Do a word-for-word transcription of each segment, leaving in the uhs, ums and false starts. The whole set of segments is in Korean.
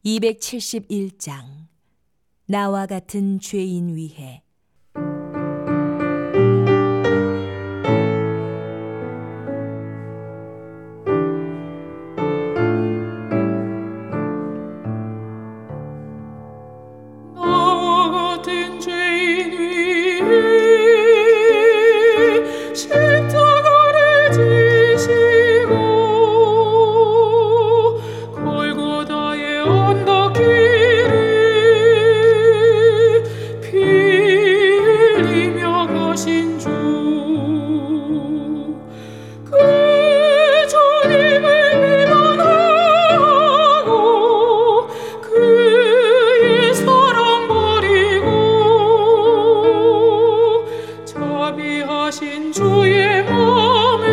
이백칠십일 장 나와 같은 죄인 위해. 나와 같은 죄인 위해 십자가를 지시고 골고다의 언덕길을 피 흘리며 가신 주, 그 주님을 위반하고 그의 사랑 버리고 자비하신 주의 맘에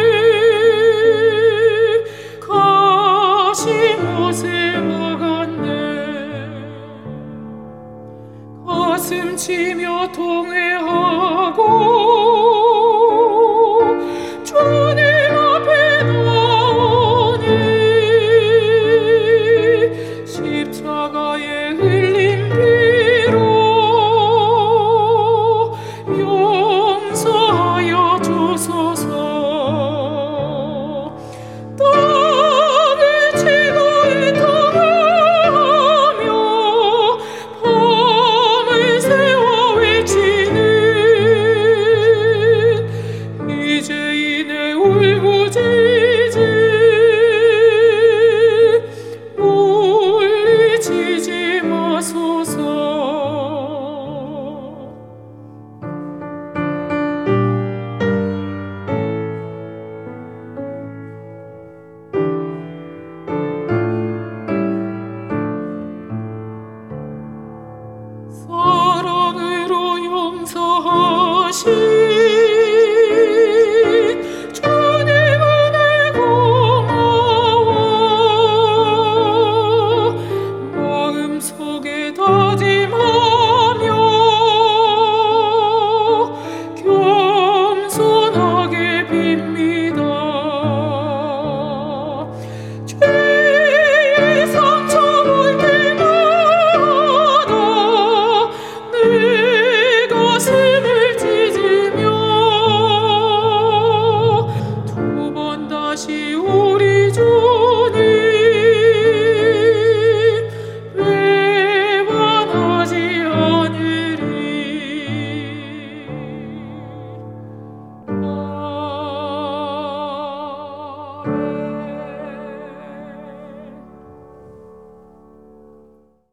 가시 못을 막았네. 가슴 치며 통회하고 주님 앞에 나오니 십자가에 흘린 피로 용서하여 주소서. 땅을 치고 애통하며 밤을 새워 외치는 이제인의 울부짖음 물리치지 마소서. 사랑으로 용서하시